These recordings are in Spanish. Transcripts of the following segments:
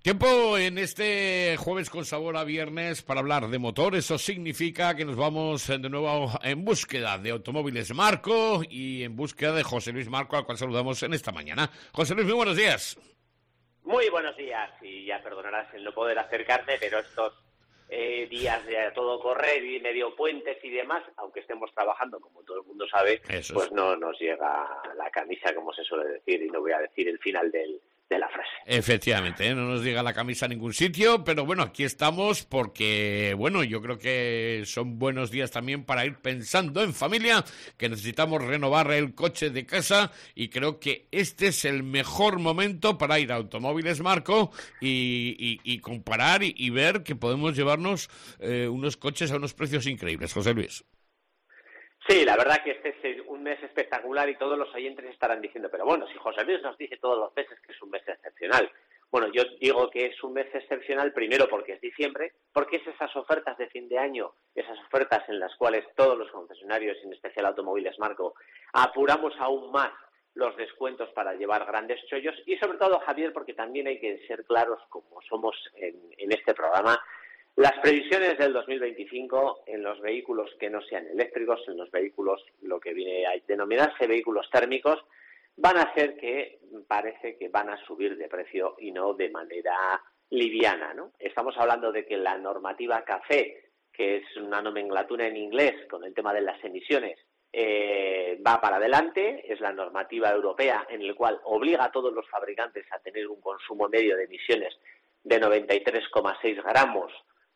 Tiempo en este jueves con sabor a viernes para hablar de motor. Eso significa que nos vamos de nuevo en búsqueda de automóviles Marco y en búsqueda de José Luis Marco, al cual saludamos en esta mañana. José Luis, muy buenos días. Muy buenos días, y ya perdonarás el no poder acercarme, pero estos días de todo correr y medio puentes y demás, aunque estemos trabajando, como todo el mundo sabe, pues no nos llega la camisa, como se suele decir, y no voy a decir el final de la frase. Efectivamente, no nos llega la camisa a ningún sitio, pero bueno, aquí estamos porque, bueno, yo creo que son buenos días también para ir pensando en familia, que necesitamos renovar el coche de casa, y creo que este es el mejor momento para ir a Automóviles Marco y comparar y ver que podemos llevarnos unos coches a unos precios increíbles. José Luis. Sí, la verdad que este es un mes espectacular y todos los oyentes estarán diciendo, pero bueno, si José Luis nos dice todos los meses que es un mes excepcional. Bueno, yo digo que es un mes excepcional primero porque es diciembre, porque es esas ofertas de fin de año, esas ofertas en las cuales todos los concesionarios, en especial Automóviles Marco, apuramos aún más los descuentos para llevar grandes chollos, y sobre todo, Javier, porque también hay que ser claros, como somos en este programa. Las previsiones del 2025 en los vehículos que no sean eléctricos, en los vehículos, lo que viene a denominarse vehículos térmicos, van a hacer que parece que van a subir de precio y no de manera liviana, ¿no? Estamos hablando de que la normativa CAFE, que es una nomenclatura en inglés con el tema de las emisiones, va para adelante. Es la normativa europea en la cual obliga a todos los fabricantes a tener un consumo medio de emisiones de 93,6 gramos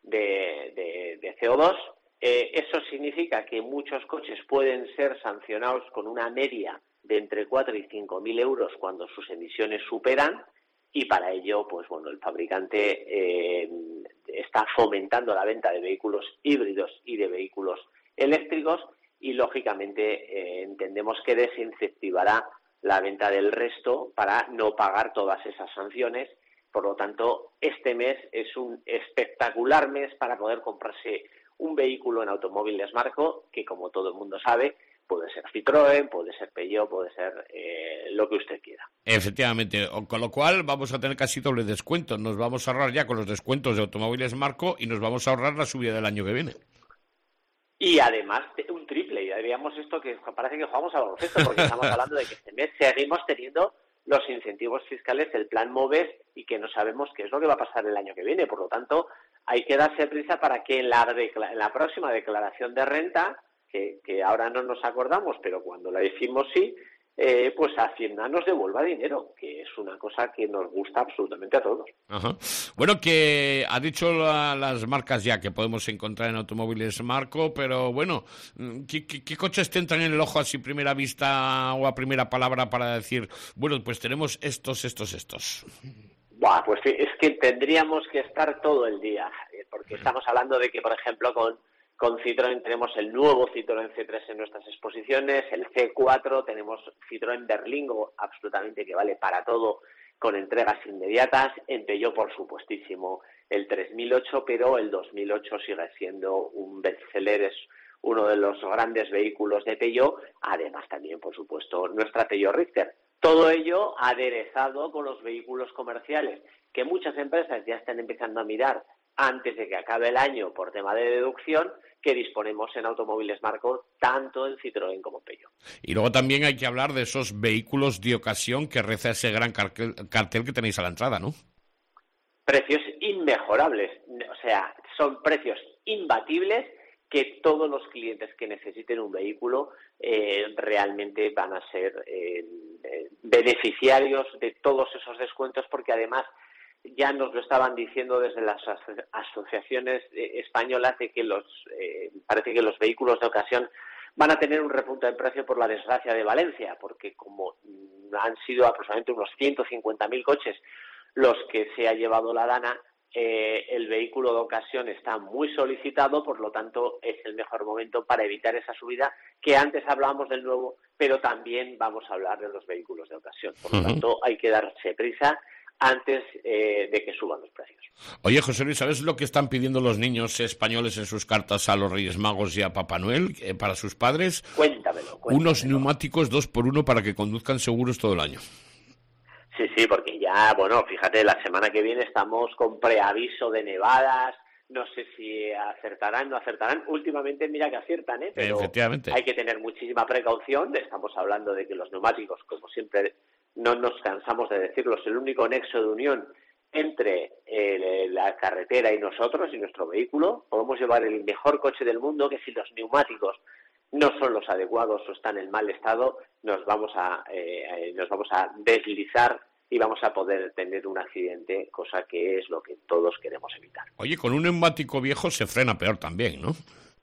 de CO2. Eso significa que muchos coches pueden ser sancionados con una media de entre 4 y 5.000 euros cuando sus emisiones superan, y para ello, pues bueno, el fabricante está fomentando la venta de vehículos híbridos y de vehículos eléctricos, y lógicamente entendemos que desincentivará la venta del resto para no pagar todas esas sanciones. Por lo tanto, este mes es un espectacular mes para poder comprarse un vehículo en Automóviles Marco, que como todo el mundo sabe, puede ser Citroën, puede ser Peugeot, puede ser lo que usted quiera. Efectivamente, con lo cual vamos a tener casi doble descuento. Nos vamos a ahorrar ya con los descuentos de Automóviles Marco y nos vamos a ahorrar la subida del año que viene. Y además un triple, y diríamos esto que parece que jugamos al baloncesto, porque estamos hablando de que este mes seguimos teniendo los incentivos fiscales del plan MOVES y que no sabemos qué es lo que va a pasar el año que viene. Por lo tanto, hay que darse prisa para que en la próxima declaración de renta, que ahora no nos acordamos, pero cuando la decimos sí, pues Hacienda nos devuelva dinero, que es una cosa que nos gusta absolutamente a todos. Ajá. Bueno, que ha dicho las marcas ya que podemos encontrar en Automóviles Marco, pero bueno, ¿qué coches te entran en el ojo así primera vista o a primera palabra para decir, bueno, pues tenemos estos? Buah, pues es que tendríamos que estar todo el día, porque estamos hablando de que, por ejemplo, con Citroën tenemos el nuevo Citroën C3 en nuestras exposiciones, el C4, tenemos Citroën Berlingo, absolutamente que vale para todo, con entregas inmediatas. En Peugeot, por supuestísimo, el 3008, pero el 2008 sigue siendo un bestseller, es uno de los grandes vehículos de Peugeot. Además también, por supuesto, nuestra Peugeot Richter. Todo ello aderezado con los vehículos comerciales, que muchas empresas ya están empezando a mirar antes de que acabe el año por tema de deducción, que disponemos en Automóviles Marco, tanto en Citroën como en Peugeot. Y luego también hay que hablar de esos vehículos de ocasión que reza ese gran cartel que tenéis a la entrada, ¿no? Precios inmejorables, o sea, son precios imbatibles que todos los clientes que necesiten un vehículo realmente van a ser beneficiarios de todos esos descuentos, porque además ya nos lo estaban diciendo desde las asociaciones españolas de que parece que los vehículos de ocasión van a tener un repunte de precio por la desgracia de Valencia, porque como han sido aproximadamente unos 150.000 coches los que se ha llevado la Dana, el vehículo de ocasión está muy solicitado, por lo tanto es el mejor momento para evitar esa subida, que antes hablábamos del nuevo, pero también vamos a hablar de los vehículos de ocasión. Por lo tanto, hay que darse prisa antes de que suban los precios. Oye, José Luis, ¿sabes lo que están pidiendo los niños españoles en sus cartas a los Reyes Magos y a Papá Noel para sus padres? Cuéntamelo. Unos neumáticos 2x1 para que conduzcan seguros todo el año. Sí, porque ya, bueno, fíjate, la semana que viene estamos con preaviso de nevadas. No sé si acertarán, no acertarán. Últimamente mira que aciertan, pero efectivamente, hay que tener muchísima precaución. Estamos hablando de que los neumáticos, como siempre, no nos cansamos de decirlo, es el único nexo de unión entre la carretera y nosotros y nuestro vehículo. Podemos llevar el mejor coche del mundo, que si los neumáticos no son los adecuados o están en mal estado, nos vamos a deslizar y vamos a poder tener un accidente, cosa que es lo que todos queremos evitar. Oye, con un neumático viejo se frena peor también, ¿no?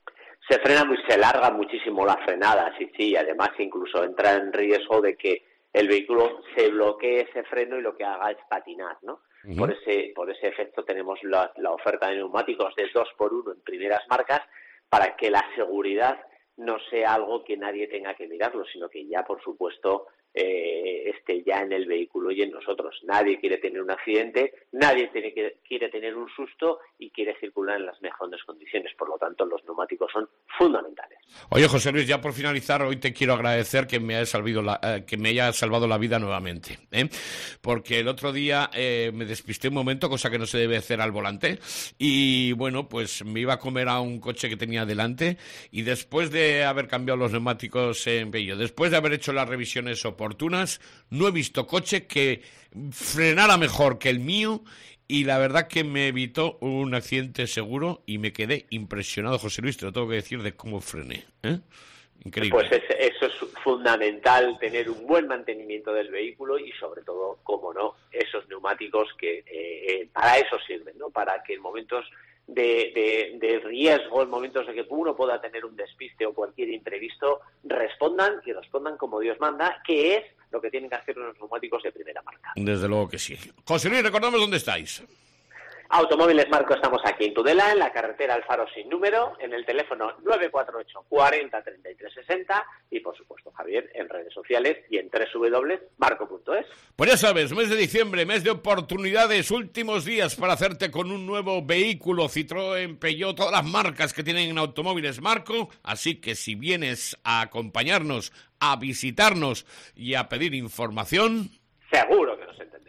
Se larga muchísimo la frenada, sí, además incluso entra en riesgo de que el vehículo se bloquee ese freno y lo que haga es patinar, ¿no? Uh-huh. Por ese efecto tenemos la oferta de neumáticos de 2x1 en primeras marcas, para que la seguridad no sea algo que nadie tenga que mirarlo, sino que ya, por supuesto, esté ya en el vehículo y en nosotros. Nadie quiere tener un accidente, nadie quiere tener un susto y quiere circular en las mejores condiciones. Por lo tanto, los neumáticos son fundamentales. Oye, José Luis, ya por finalizar, hoy te quiero agradecer que me haya salvado la vida nuevamente, porque el otro día me despisté un momento, cosa que no se debe hacer al volante, y bueno, pues me iba a comer a un coche que tenía delante, y después de haber cambiado los neumáticos en Bello, después de haber hecho las revisiones oportunas, no he visto coche que frenara mejor que el mío, y la verdad que me evitó un accidente seguro y me quedé impresionado, José Luis, te lo tengo que decir, de cómo frené. Increíble. Pues eso es fundamental, tener un buen mantenimiento del vehículo y sobre todo, como no, esos neumáticos que para eso sirven, ¿no? Para que en momentos de riesgo, en momentos de que uno pueda tener un despiste o cualquier imprevisto, respondan como Dios manda, que es lo que tienen que hacer los neumáticos de primera marca. Desde luego que sí. José Luis, recordamos dónde estáis. Automóviles Marco, estamos aquí en Tudela, en la carretera Alfaro sin número, en el teléfono 948 40 33 60 y, por supuesto, Javier, en redes sociales y en www.marco.es. Pues ya sabes, mes de diciembre, mes de oportunidades, últimos días para hacerte con un nuevo vehículo, Citroën, Peugeot, todas las marcas que tienen en Automóviles Marco, así que si vienes a acompañarnos, a visitarnos y a pedir información... Seguro que